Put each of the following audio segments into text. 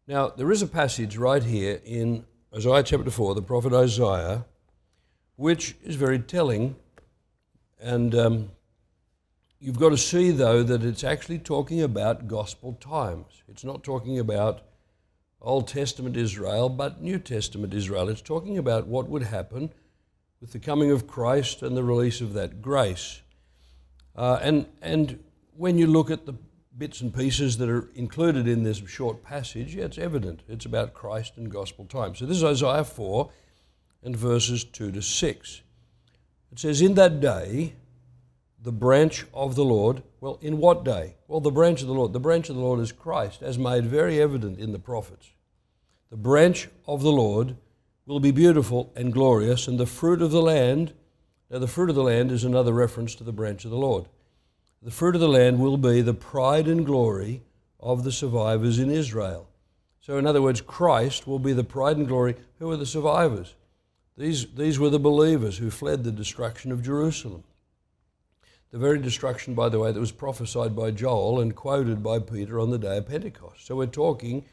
Now, there is a passage right here in Isaiah chapter 4, the prophet Isaiah, which is very telling. And you've got to see, though, that it's actually talking about gospel times. It's not talking about Old Testament Israel, but New Testament Israel. It's talking about what would happen with the coming of Christ and the release of that grace. And when you look at the bits and pieces that are included in this short passage, yeah, it's evident. It's about Christ and gospel times. So this is Isaiah 4 and verses 2 to 6. It says, "In that day, the branch of the Lord," well, in what day? Well, the branch of the Lord. The branch of the Lord is Christ, as made very evident in the prophets. "The branch of the Lord will be beautiful and glorious, and the fruit of the land," now the fruit of the land is another reference to the branch of the Lord. "The fruit of the land will be the pride and glory of the survivors in Israel." So in other words, Christ will be the pride and glory. Who are the survivors? These were the believers who fled the destruction of Jerusalem. The very destruction, by the way, that was prophesied by Joel and quoted by Peter on the day of Pentecost. So we're talking,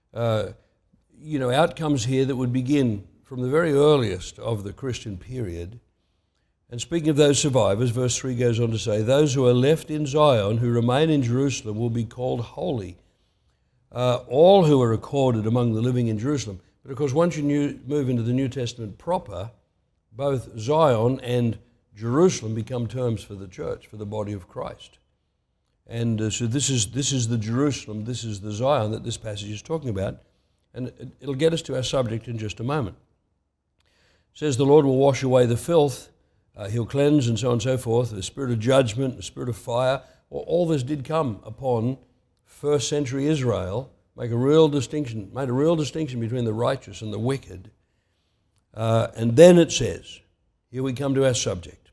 outcomes here that would begin from the very earliest of the Christian period. And speaking of those survivors, verse 3 goes on to say, "Those who are left in Zion, who remain in Jerusalem, will be called holy, all who are recorded among the living in Jerusalem." But of course, once you move into the New Testament proper, both Zion and Jerusalem become terms for the church, for the body of Christ. And so this is the Jerusalem, this is the Zion that this passage is talking about. And it'll get us to our subject in just a moment. It says, "The Lord will wash away the filth, he'll cleanse," and so on and so forth. The spirit of judgment, the spirit of fire, all this did come upon first century Israel, made a real distinction between the righteous and the wicked. And then it says, here we come to our subject,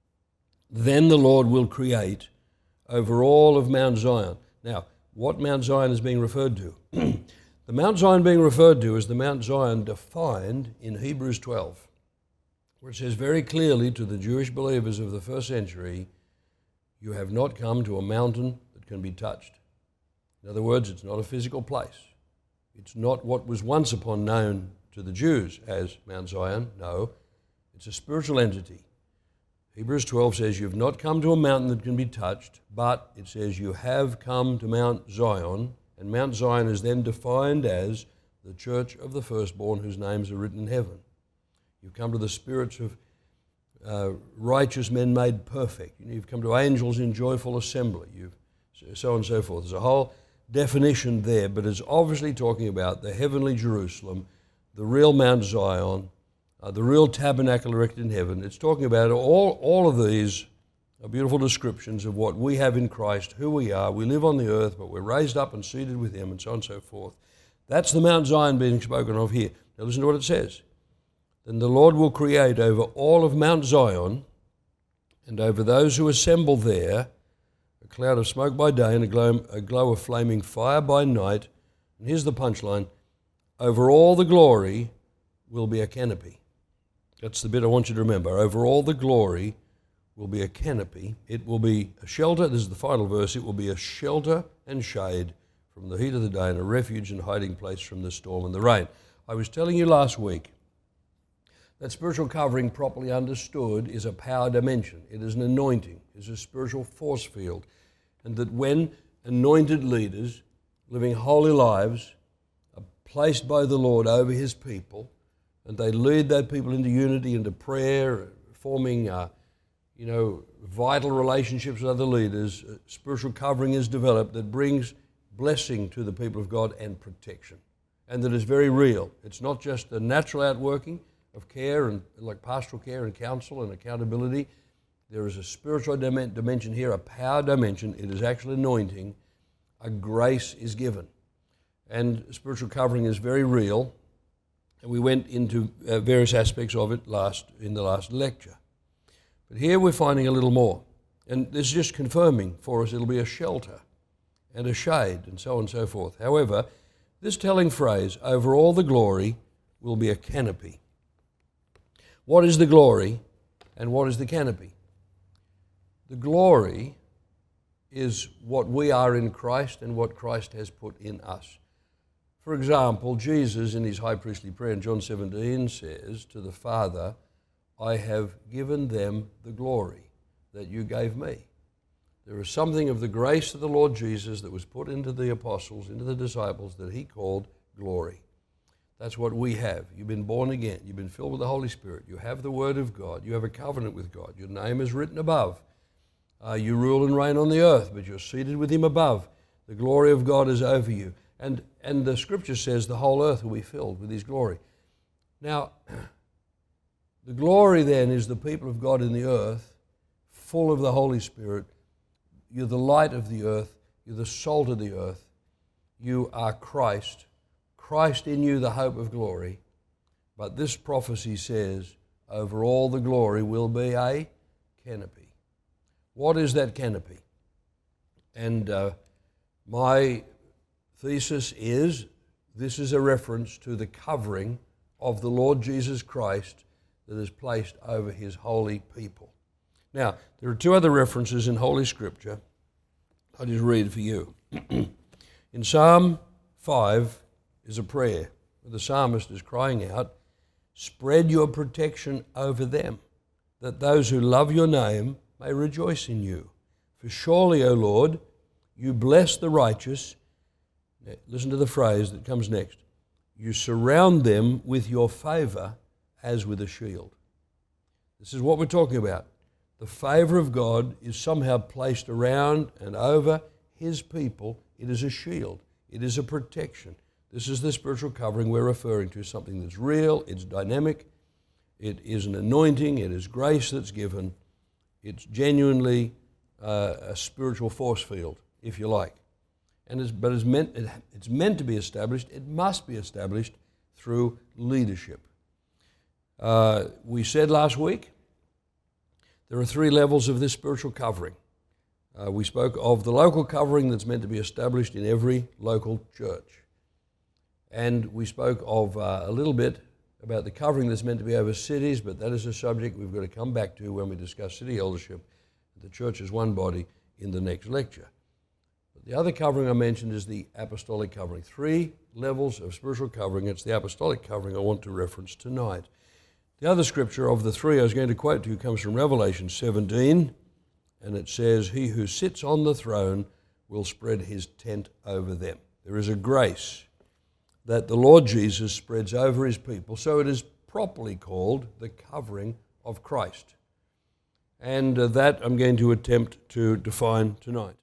"Then the Lord will create over all of Mount Zion." Now, what Mount Zion is being referred to? The Mount Zion being referred to is the Mount Zion defined in Hebrews 12. Where it says very clearly to the Jewish believers of the first century, "You have not come to a mountain that can be touched." In other words, it's not a physical place. It's not what was once upon known to the Jews as Mount Zion. No, it's a spiritual entity. Hebrews 12 says, "You've not come to a mountain that can be touched," but it says, "You have come to Mount Zion," and Mount Zion is then defined as the church of the firstborn whose names are written in heaven. You've come to the spirits of righteous men made perfect. You've come to angels in joyful assembly. So on and so forth. There's a whole definition there, but it's obviously talking about the heavenly Jerusalem, the real Mount Zion, the real tabernacle erected in heaven. It's talking about all of these are beautiful descriptions of what we have in Christ, who we are. We live on the earth, but we're raised up and seated with him, and so on and so forth. That's the Mount Zion being spoken of here. Now listen to what it says. "Then the Lord will create over all of Mount Zion and over those who assemble there a cloud of smoke by day and a glow of flaming fire by night." And here's the punchline. "Over all the glory will be a canopy." That's the bit I want you to remember. Over all the glory will be a canopy. It will be a shelter. This is the final verse. "It will be a shelter and shade from the heat of the day and a refuge and hiding place from the storm and the rain." I was telling you last week that spiritual covering, properly understood, is a power dimension. It is an anointing. It's a spiritual force field. And that when anointed leaders living holy lives are placed by the Lord over his people, and they lead that people into unity, into prayer, forming vital relationships with other leaders, spiritual covering is developed that brings blessing to the people of God and protection. And that is very real. It's not just a natural outworking of care and like pastoral care and counsel and accountability. There is a spiritual dimension here, a power dimension. It is actually anointing. A grace is given. And spiritual covering is very real. And we went into various aspects of it in the last lecture. But here we're finding a little more. And this is just confirming for us it'll be a shelter and a shade and so on and so forth. However, this telling phrase, "over all the glory will be a canopy." What is the glory and what is the canopy? The glory is what we are in Christ and what Christ has put in us. For example, Jesus in his high priestly prayer in John 17 says to the Father, I have given them the glory that you gave me. There is something of the grace of the Lord Jesus that was put into the apostles, into the disciples, that he called glory. That's what we have. You've been born again. You've been filled with the Holy Spirit. You have the Word of God. You have a covenant with God. Your name is written above. You rule and reign on the earth, but you're seated with him above. The glory of God is over you. And the Scripture says the whole earth will be filled with his glory. Now, the glory then is the people of God in the earth, full of the Holy Spirit. You're the light of the earth. You're the salt of the earth. You are Christ. Christ in you, the hope of glory. But this prophecy says, over all the glory will be a canopy. What is that canopy? And my thesis is, this is a reference to the covering of the Lord Jesus Christ that is placed over his holy people. Now, there are two other references in Holy Scripture. I'll just read for you. In Psalm 5 is a prayer where the psalmist is crying out, spread your protection over them, that those who love your name may rejoice in you. For surely, O Lord, you bless the righteous. Listen to the phrase that comes next. You surround them with your favor as with a shield. This is what we're talking about. The favor of God is somehow placed around and over his people. It is a shield. It is a protection. This is the spiritual covering we're referring to, something that's real, it's dynamic, it is an anointing, it is grace that's given. It's genuinely a spiritual force field, if you like. But it's meant to be established. It must be established through leadership. We said last week there are three levels of this spiritual covering. We spoke of the local covering that's meant to be established in every local church. And we spoke of a little bit about the covering that's meant to be over cities, but that is a subject we've got to come back to when we discuss city eldership. The church is one body in the next lecture. The other covering I mentioned is the apostolic covering. Three levels of spiritual covering. It's the apostolic covering I want to reference tonight. The other scripture of the three I was going to quote to you comes from Revelation 17, and it says, he who sits on the throne will spread his tent over them. There is a grace that the Lord Jesus spreads over his people, so it is properly called the covering of Christ. And that I'm going to attempt to define tonight.